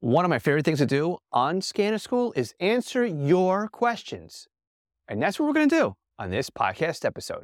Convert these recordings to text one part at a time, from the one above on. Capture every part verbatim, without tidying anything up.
One of my favorite things to do on Scanner School is answer your questions. And that's what we're going to do on this podcast episode.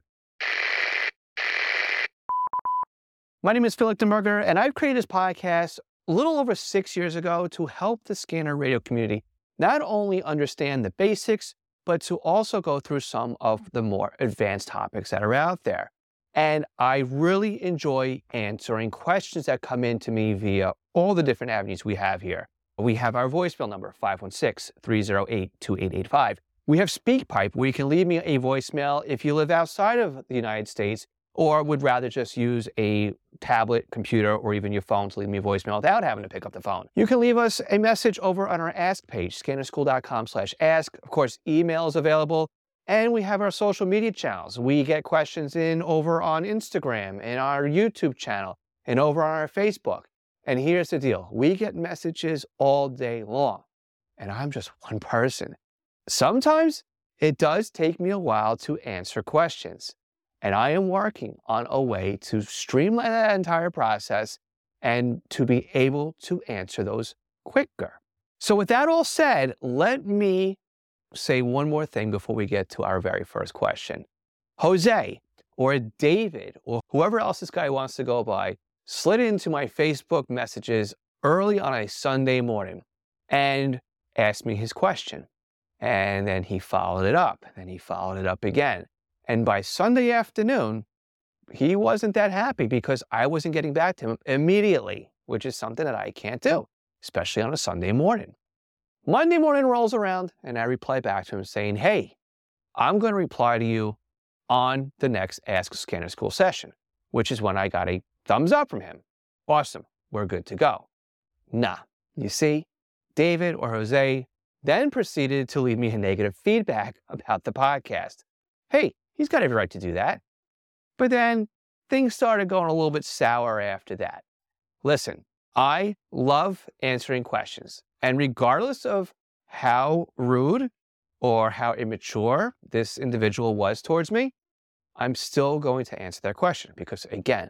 My name is Phil Lichtenberger, and I've created this podcast a little over six years ago to help the Scanner radio community not only understand the basics, but to also go through some of the more advanced topics that are out there. And I really enjoy answering questions that come in to me via all the different avenues we have here. We have our voicemail number, five one six, three zero eight, two eight eight five. We have SpeakPipe, where you can leave me a voicemail if you live outside of the United States or would rather just use a tablet, computer, or even your phone to leave me a voicemail without having to pick up the phone. You can leave us a message over on our Ask page, scannerschool.com slash ask. Of course, email is available. And we have our social media channels. We get questions in over on Instagram and our YouTube channel and over on our Facebook. And here's the deal. We get messages all day long. And I'm just one person. Sometimes it does take me a while to answer questions. And I am working on a way to streamline that entire process and to be able to answer those quicker. So with that all said, let me say one more thing before we get to our very first question. Jose or David or whoever else this guy wants to go by slid into my Facebook messages early on a Sunday morning and asked me his question. And then he followed it up, and then he followed it up again. And by Sunday afternoon, he wasn't that happy because I wasn't getting back to him immediately, which is something that I can't do, especially on a Sunday morning. Monday morning rolls around, and I reply back to him saying, hey, I'm going to reply to you on the next Ask Scanner School session, which is when I got a thumbs up from him. Awesome. We're good to go. Nah. You see, David or Jose then proceeded to leave me a negative feedback about the podcast. Hey, he's got every right to do that. But then things started going a little bit sour after that. Listen, I love answering questions. And regardless of how rude or how immature this individual was towards me, I'm still going to answer their question because, again,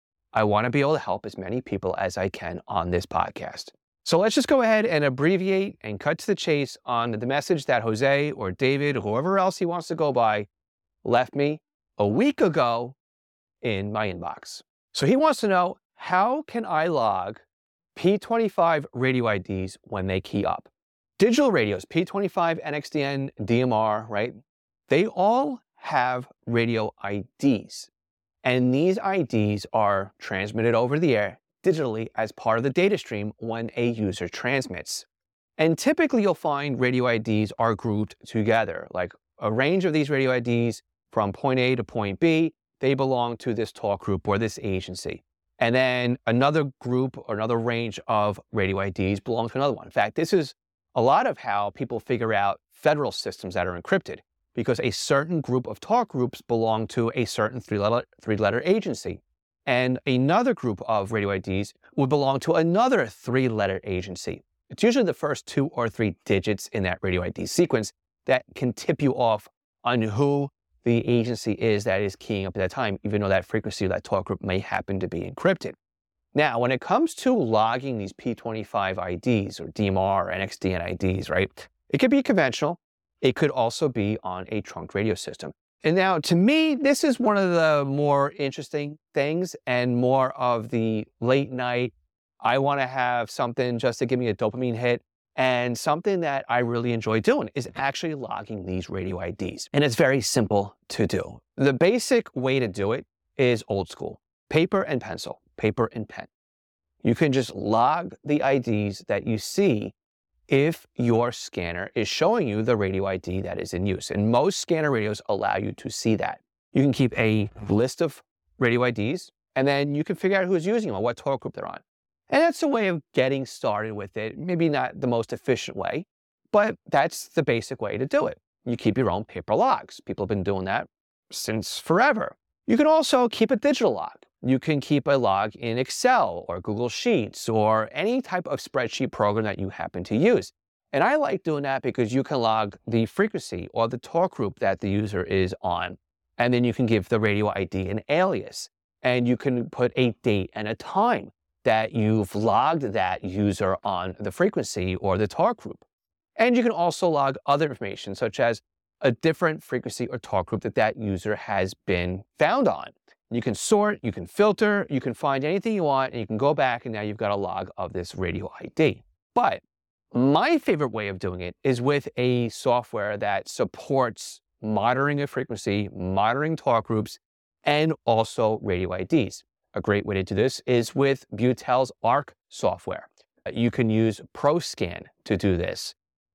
I want to be able to help as many people as I can on this podcast. So let's just go ahead and abbreviate and cut to the chase on the message that Jose or David or whoever else he wants to go by left me a week ago in my inbox. So he wants to know, how can I log P twenty-five radio I Ds when they key up? Digital radios, P twenty-five, N X D N, D M R, right? They all have radio I Ds. And these I Ds are transmitted over the air digitally as part of the data stream when a user transmits. And typically you'll find radio I Ds are grouped together, like a range of these radio I Ds from point A to point B, they belong to this talk group or this agency. And then another group or another range of radio I Ds belong to another one. In fact, this is a lot of how people figure out federal systems that are encrypted, because a certain group of talk groups belong to a certain three-letter three-letter agency. And another group of radio I Ds would belong to another three-letter agency. It's usually the first two or three digits in that radio I D sequence that can tip you off on who the agency is that is keying up at that time, even though that frequency of that talk group may happen to be encrypted. Now, when it comes to logging these P twenty-five I Ds or D M R or N X D N I Ds, right, it could be conventional. It could also be on a trunked radio system. And now, to me, this is one of the more interesting things and more of the late night, I want to have something just to give me a dopamine hit. And something that I really enjoy doing is actually logging these radio I Ds. And it's very simple to do. The basic way to do it is old school. Paper and pencil, paper and pen. You can just log the I Ds that you see if your scanner is showing you the radio I D that is in use. And most scanner radios allow you to see that. You can keep a list of radio I Ds, and then you can figure out who's using them or what talk group they're on. And that's a way of getting started with it. Maybe not the most efficient way, but that's the basic way to do it. You keep your own paper logs. People have been doing that since forever. You can also keep a digital log. You can keep a log in Excel or Google Sheets or any type of spreadsheet program that you happen to use. And I like doing that because you can log the frequency or the talk group that the user is on. And then you can give the radio I D an alias. And you can put a date and a time that you've logged that user on the frequency or the talk group. And you can also log other information, such as a different frequency or talk group that that user has been found on. You can sort, you can filter, you can find anything you want, and you can go back and now you've got a log of this radio I D. But my favorite way of doing it is with a software that supports monitoring a frequency, monitoring talk groups, and also radio I Ds. A great way to do this is with Butel's ARC software. You can use ProScan to do this.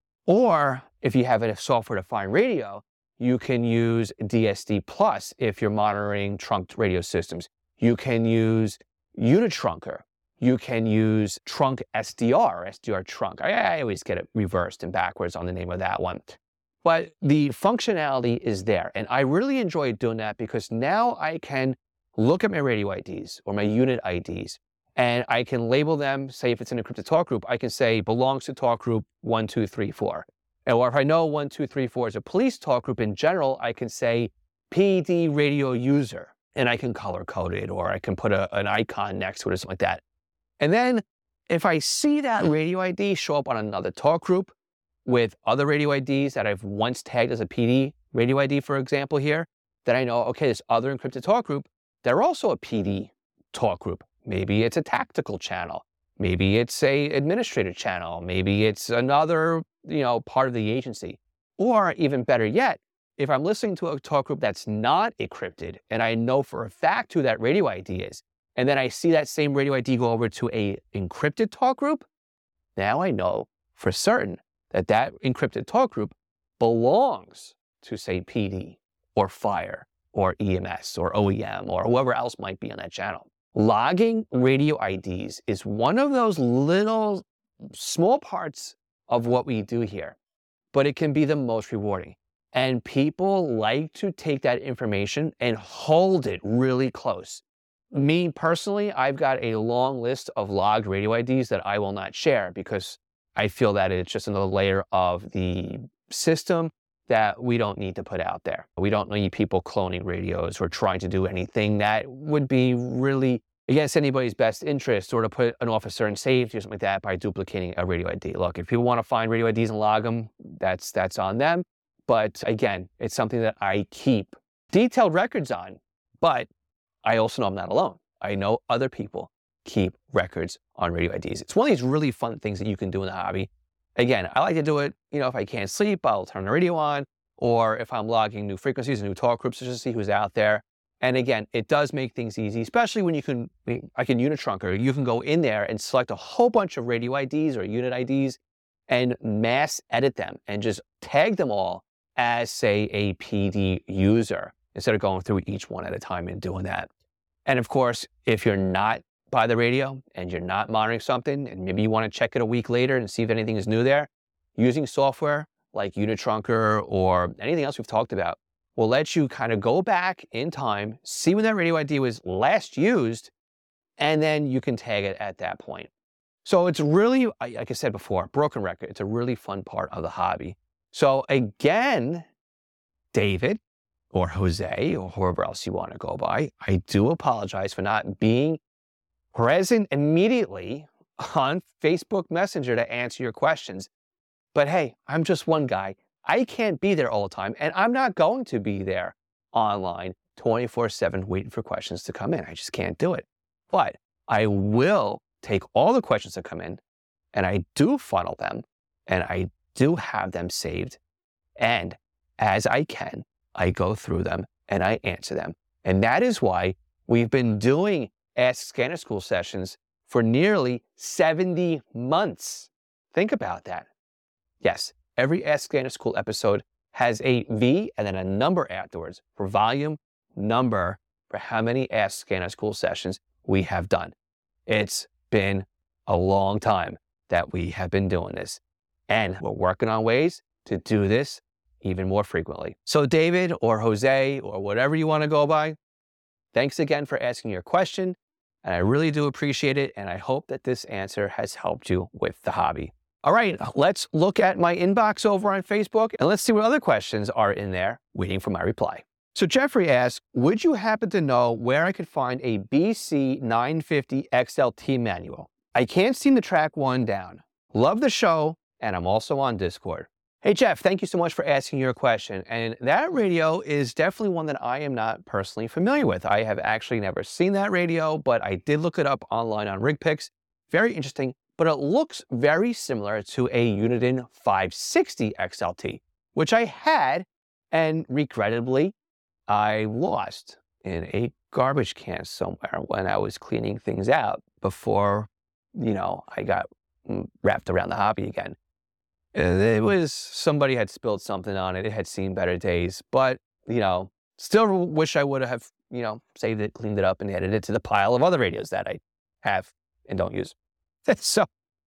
Or if you have a software-defined radio, you can use D S D Plus if you're monitoring trunked radio systems. You can use Unitrunker. You can use Trunk S D R, or S D R Trunk. I, I always get it reversed and backwards on the name of that one. But the functionality is there. And I really enjoy doing that because now I can look at my radio I Ds or my unit I Ds, and I can label them. Say if it's an encrypted talk group, I can say belongs to talk group one, two, three, four. Or if I know one, two, three, four is a police talk group in general, I can say P D radio user, and I can color code it, or I can put a, an icon next to it or something like that. And then if I see that radio I D show up on another talk group with other radio I Ds that I've once tagged as a P D radio I D, for example here, then I know, okay, this other encrypted talk group, they're also a P D talk group. Maybe it's a tactical channel. Maybe it's a administrative channel. Maybe it's another, you know, part of the agency. Or even better yet, if I'm listening to a talk group that's not encrypted and I know for a fact who that radio I D is, and then I see that same radio I D go over to a encrypted talk group, now I know for certain that that encrypted talk group belongs to, say, P D or fire or E M S or O E M or whoever else might be on that channel. Logging radio I Ds is one of those little small parts of what we do here, but it can be the most rewarding. And people like to take that information and hold it really close. Me personally, I've got a long list of logged radio I Ds that I will not share because I feel that it's just another layer of the system that we don't need to put out there. We don't need people cloning radios or trying to do anything that would be really against anybody's best interest, or to put an officer in safety or something like that by duplicating a radio I D. Look, if people want to find radio I Ds and log them, that's, that's on them. But again, it's something that I keep detailed records on, but I also know I'm not alone. I know other people keep records on radio I Ds. It's one of these really fun things that you can do in the hobby. Again, I like to do it, you know, if I can't sleep, I'll turn the radio on, or if I'm logging new frequencies and new talk groups just to see who's out there. And again, it does make things easy, especially when you can, I can Unitrunker, you can go in there and select a whole bunch of radio I Ds or unit I Ds and mass edit them and just tag them all as, say, a P D user instead of going through each one at a time and doing that. And of course, if you're not by the radio and you're not monitoring something, and maybe you want to check it a week later and see if anything is new there, using software like Unitrunker or anything else we've talked about will let you kind of go back in time, see when that radio I D was last used, and then you can tag it at that point. So it's really, like I said before, broken record. It's a really fun part of the hobby. So again, David or Jose or whoever else you want to go by, I do apologize for not being present immediately on Facebook Messenger to answer your questions. But hey, I'm just one guy. I can't be there all the time, and I'm not going to be there online twenty-four seven waiting for questions to come in. I just can't do it. But I will take all the questions that come in, and I do funnel them, and I do have them saved. And as I can, I go through them and I answer them. And that is why we've been doing Ask Scanner School sessions for nearly seventy months. Think about that. Yes, every Ask Scanner School episode has a V and then a number afterwards for volume, number, for how many Ask Scanner School sessions we have done. It's been a long time that we have been doing this, and we're working on ways to do this even more frequently. So David or Jose or whatever you want to go by, thanks again for asking your question, and I really do appreciate it, and I hope that this answer has helped you with the hobby. All right, let's look at my inbox over on Facebook, and let's see what other questions are in there waiting for my reply. So Jeffrey asks, would you happen to know where I could find a B C nine fifty X L T manual? I can't seem to track one down. Love the show, and I'm also on Discord. Hey Jeff, thank you so much for asking your question. And that radio is definitely one that I am not personally familiar with. I have actually never seen that radio, but I did look it up online on RigPix. Very interesting, but it looks very similar to a Uniden five sixty X L T, which I had, and regrettably, I lost in a garbage can somewhere when I was cleaning things out before, you know, I got wrapped around the hobby again. It was, somebody had spilled something on it. It had seen better days, but, you know, still wish I would have, you know, saved it, cleaned it up, and added it to the pile of other radios that I have and don't use. So,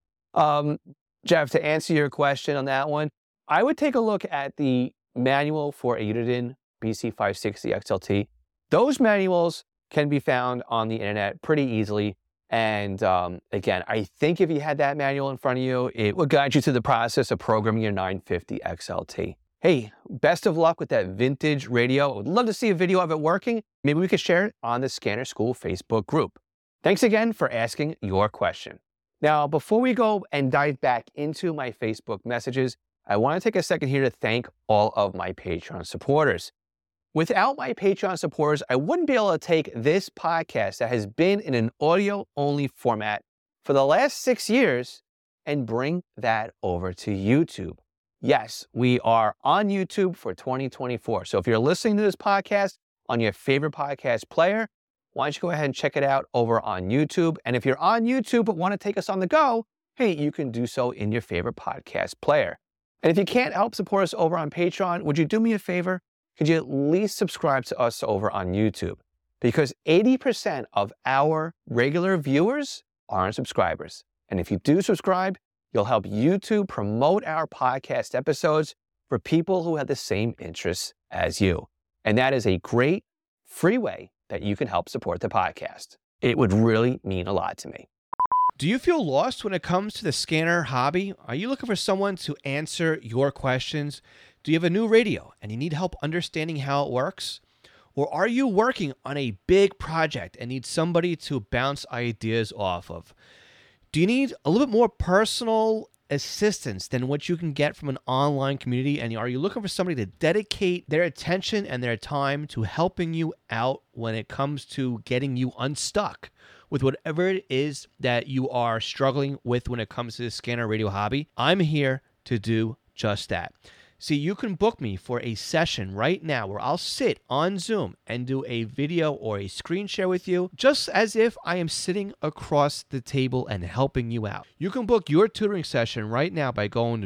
um, Jeff, to answer your question on that one, I would take a look at the manual for a Uniden B C five sixty X L T. Those manuals can be found on the internet pretty easily. And um, again, I think if you had that manual in front of you, it would guide you through the process of programming your nine fifty X L T. Hey, best of luck with that vintage radio. I would love to see a video of it working. Maybe we could share it on the Scanner School Facebook group. Thanks again for asking your question. Now, before we go and dive back into my Facebook messages, I want to take a second here to thank all of my Patreon supporters. Without my Patreon supporters, I wouldn't be able to take this podcast that has been in an audio-only format for the last six years and bring that over to YouTube. Yes, we are on YouTube for twenty twenty-four. So if you're listening to this podcast on your favorite podcast player, why don't you go ahead and check it out over on YouTube? And if you're on YouTube but want to take us on the go, hey, you can do so in your favorite podcast player. And if you can't help support us over on Patreon, would you do me a favor? Could you at least subscribe to us over on YouTube? Because eighty percent of our regular viewers aren't subscribers. And if you do subscribe, you'll help YouTube promote our podcast episodes for people who have the same interests as you. And that is a great free way that you can help support the podcast. It would really mean a lot to me. Do you feel lost when it comes to the scanner hobby? Are you looking for someone to answer your questions? Do you have a new radio and you need help understanding how it works? Or are you working on a big project and need somebody to bounce ideas off of? Do you need a little bit more personal assistance than what you can get from an online community? And are you looking for somebody to dedicate their attention and their time to helping you out when it comes to getting you unstuck with whatever it is that you are struggling with when it comes to the scanner radio hobby? I'm here to do just that. See, you can book me for a session right now where I'll sit on Zoom and do a video or a screen share with you, just as if I am sitting across the table and helping you out. You can book your tutoring session right now by going to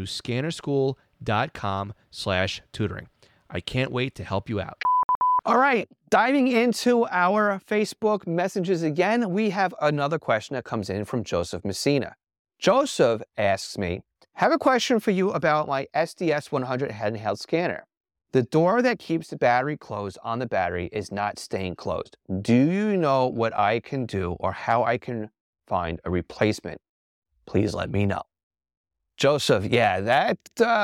scannerschool.com slash tutoring. I can't wait to help you out. All right, diving into our Facebook messages again, we have another question that comes in from Joseph Messina. Joseph asks me, have a question for you about my S D S one hundred handheld scanner. The door that keeps the battery closed on the battery is not staying closed. Do you know what I can do or how I can find a replacement? Please let me know. Joseph, yeah, that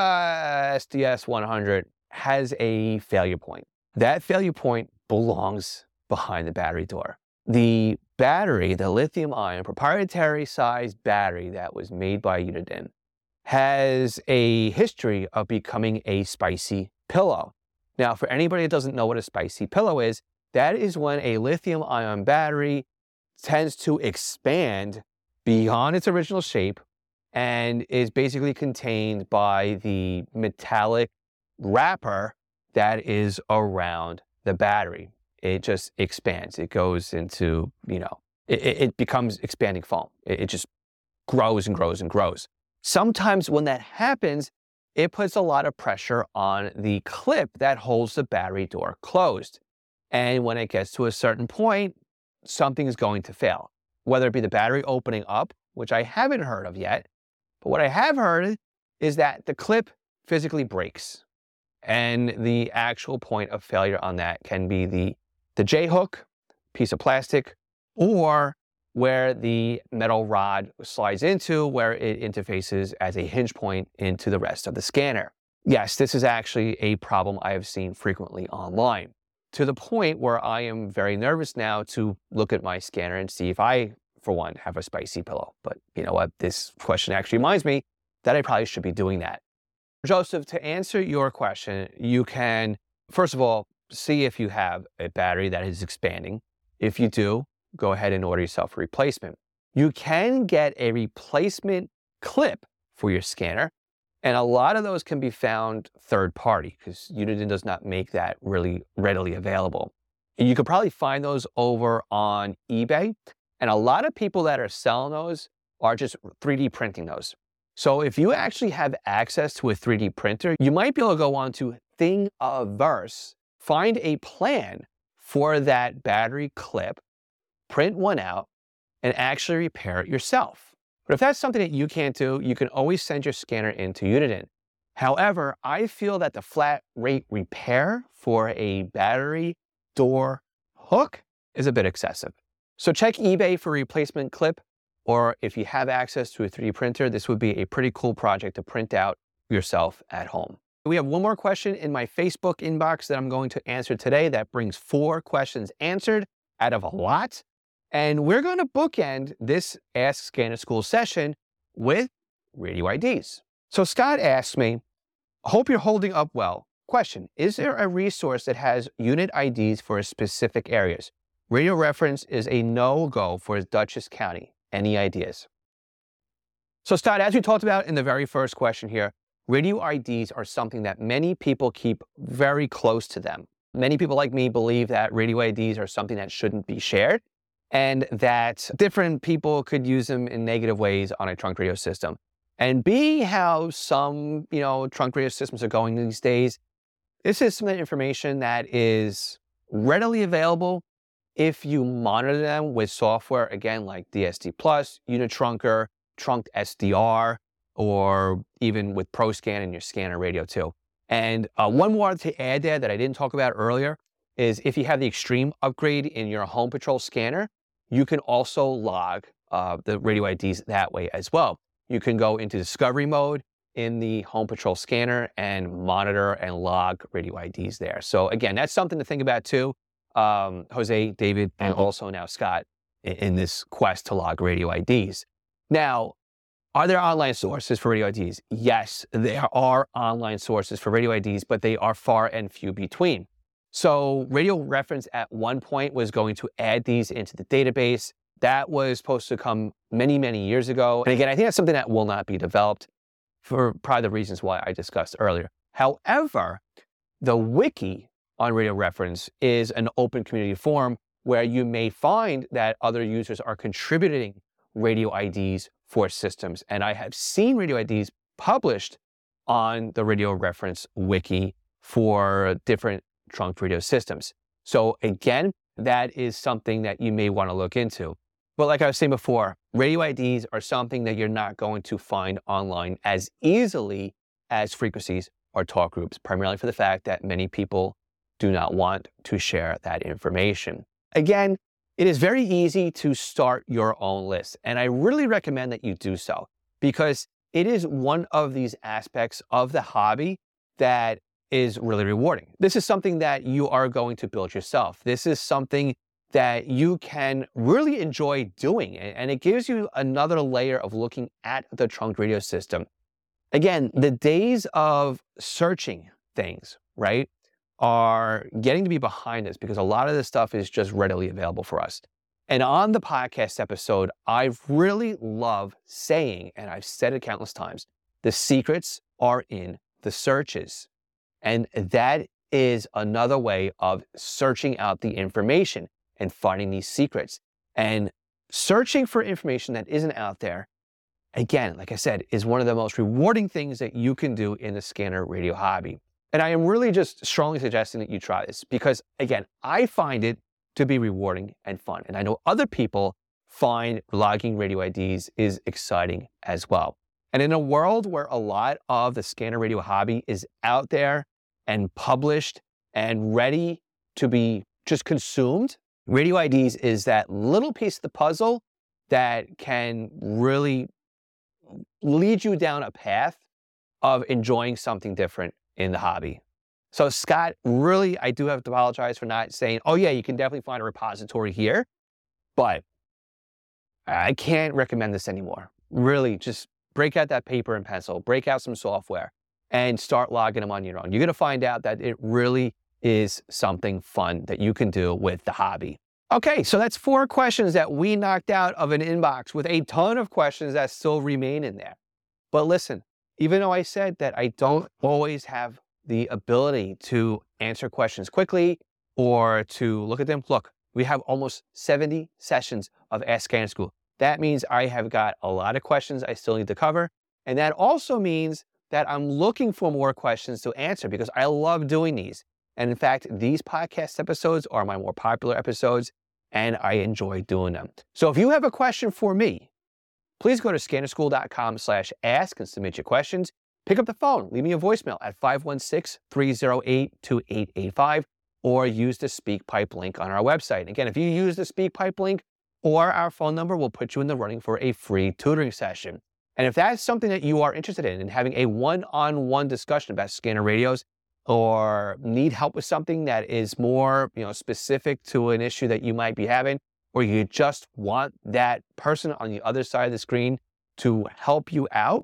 uh, S D S one hundred has a failure point. That failure point belongs behind the battery door. The battery, the lithium-ion proprietary sized battery that was made by Uniden, has a history of becoming a spicy pillow. Now, for anybody that doesn't know what a spicy pillow is, that is when a lithium-ion battery tends to expand beyond its original shape and is basically contained by the metallic wrapper that is around the battery. It just expands. It goes into, you know, it, it becomes expanding foam. It, it just grows and grows and grows. Sometimes when that happens, it puts a lot of pressure on the clip that holds the battery door closed. And when it gets to a certain point, something is going to fail. Whether it be the battery opening up, which I haven't heard of yet, but what I have heard is that the clip physically breaks. And the actual point of failure on that can be the, the J-hook, piece of plastic, or where the metal rod slides into, where it interfaces as a hinge point into the rest of the scanner. Yes, this is actually a problem I have seen frequently online. to the point where I am very nervous now to look at my scanner and see if I, for one, have a spicy pillow. But you know what? This question actually reminds me that I probably should be doing that. Joseph, to answer your question, you can, first of all, see if you have a battery that is expanding. If you do, go ahead and order yourself a replacement. You can get a replacement clip for your scanner, and a lot of those can be found third party because Uniden does not make that really readily available. You could probably find those over on eBay, and a lot of people that are selling those are just three D printing those. So if you actually have access to a three D printer, you might be able to go on to Thingiverse, find a plan for that battery clip, print one out, and actually repair it yourself. But if that's something that you can't do, you can always send your scanner into Uniden. However, I feel that the flat rate repair for a battery door hook is a bit excessive. So check eBay for a replacement clip, or if you have access to a three D printer, this would be a pretty cool project to print out yourself at home. We have one more question in my Facebook inbox that I'm going to answer today that brings four questions answered out of a lot. And we're going to bookend this Ask Scanner School session with radio I Ds. So Scott asks me, hope you're holding up well. Question, is there a resource that has unit I Ds for specific areas? Radio Reference is a no-go for Dutchess County. Any ideas? So Scott, as we talked about in the very first question here, radio I Ds are something that many people keep very close to them. Many people like me believe that radio I Ds are something that shouldn't be shared, and that different people could use them in negative ways on a trunk radio system. And being how some, you know, trunk radio systems are going these days, this is some of the information that is readily available if you monitor them with software, again, like D S D Plus, Unitrunker, Trunk S D R, or even with ProScan in your scanner radio too. And uh, one more to add there that I didn't talk about earlier is if you have the Extreme upgrade in your Home Patrol scanner, you can also log uh, the radio I Ds that way as well. You can go into discovery mode in the Home Patrol scanner and monitor and log radio I Ds there. So again, that's something to think about too. Um, Jose, David, and also now Scott in, in this quest to log radio I Ds. Now, are there online sources for radio I Ds? Yes, there are online sources for radio I Ds, but they are far and few between. So Radio Reference at one point was going to add these into the database. That was supposed to come many, many years ago. And again, I think that's something that will not be developed for probably the reasons why I discussed earlier. However, the wiki on Radio Reference is an open community forum where you may find that other users are contributing radio I Ds for systems. And I have seen radio I Ds published on the Radio Reference wiki for different trunk radio systems. So again, that is something that you may want to look into. But like I was saying before, radio I Ds are something that you're not going to find online as easily as frequencies or talk groups, primarily for the fact that many people do not want to share that information. Again, it is very easy to start your own list, and I really recommend that you do so because it is one of these aspects of the hobby that is really rewarding. This is something that you are going to build yourself. This is something that you can really enjoy doing, and it gives you another layer of looking at the trunk radio system. Again, the days of searching things, right, are getting to be behind us because a lot of this stuff is just readily available for us. And on the podcast episode, I really love saying, and I've said it countless times, the secrets are in the searches. And that is another way of searching out the information and finding these secrets. And searching for information that isn't out there, again, like I said, is one of the most rewarding things that you can do in the scanner radio hobby. And I am really just strongly suggesting that you try this because, again, I find it to be rewarding and fun. And I know other people find logging radio I Ds is exciting as well. And in a world where a lot of the scanner radio hobby is out there and published and ready to be just consumed, radio I Ds is that little piece of the puzzle that can really lead you down a path of enjoying something different in the hobby. So Scott, really, I do have to apologize for not saying, oh yeah, you can definitely find a repository here, but I can't recommend this anymore. Really, just break out that paper and pencil, break out some software, and start logging them on your own. You're going to find out that it really is something fun that you can do with the hobby. Okay, so that's four questions that we knocked out of an inbox with a ton of questions that still remain in there. But listen, even though I said that I don't always have the ability to answer questions quickly or to look at them, look, we have almost seventy sessions of Ask Scanner School. That means I have got a lot of questions I still need to cover. And that also means that I'm looking for more questions to answer because I love doing these. And in fact, these podcast episodes are my more popular episodes, and I enjoy doing them. So if you have a question for me, please go to scannerschool.com slash ask and submit your questions. Pick up the phone, leave me a voicemail at five one six, three oh eight, two eight eight five, or use the SpeakPipe link on our website. Again, if you use the SpeakPipe link or our phone number, we'll put you in the running for a free tutoring session. And if that's something that you are interested in, in having a one-on-one discussion about scanner radios, or need help with something that is more, you know, specific to an issue that you might be having, or you just want that person on the other side of the screen to help you out,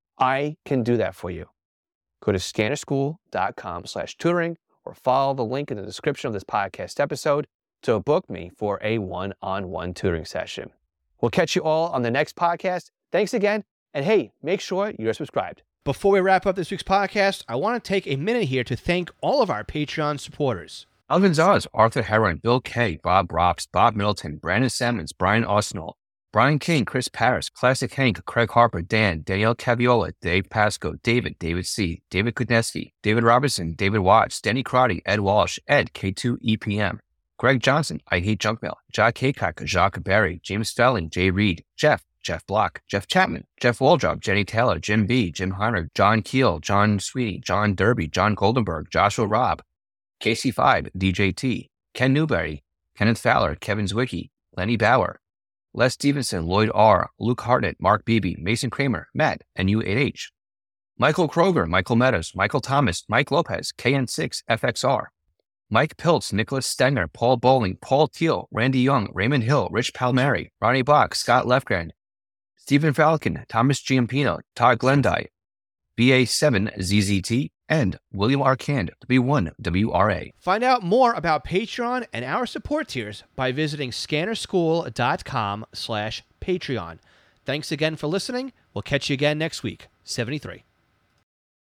I can do that for you. Go to scannerschool.com slash tutoring or follow the link in the description of this podcast episode to book me for a one-on-one tutoring session. We'll catch you all on the next podcast. Thanks again. And hey, make sure you're subscribed. Before we wrap up this week's podcast, I want to take a minute here to thank all of our Patreon supporters. Alvin Zaz, Arthur Heron, Bill Kay, Bob Rops, Bob Middleton, Brandon Sammons, Brian Osnell, Brian King, Chris Paris, Classic Hank, Craig Harper, Dan, Danielle Caviola, Dave Pasco, David, David C., David Kudneski, David Robertson, David Watts, Denny Crotty, Ed Walsh, Ed, K two E P M, Greg Johnson, I Hate Junk Mail, Jack Haycock, Jacques Berry, James Felling, Jay Reed, Jeff, Jeff Block, Jeff Chapman, Jeff Waldrop, Jenny Taylor, Jim B., Jim Heinrich, John Keel, John Sweeney, John Derby, John Goldenberg, Joshua Robb, K C five, D J T, Ken Newberry, Kenneth Fowler, Kevin Zwicky, Lenny Bauer, Les Stevenson, Lloyd R., Luke Hartnett, Mark Beebe, Mason Kramer, Matt, and U eight H, Michael Kroger, Michael Meadows, Michael Thomas, Mike Lopez, K N six, F X R, Mike Piltz, Nicholas Stenger, Paul Bowling, Paul Teal, Randy Young, Raymond Hill, Rich Palmieri, Ronnie Bach, Scott Lefgren, Stephen Falcon, Thomas Giampino, Todd Glendy, B A seven Z Z T, and William Arcand, W one W R A. Find out more about Patreon and our support tiers by visiting scannerschool.com slash Patreon. Thanks again for listening. We'll catch you again next week. seventy-three.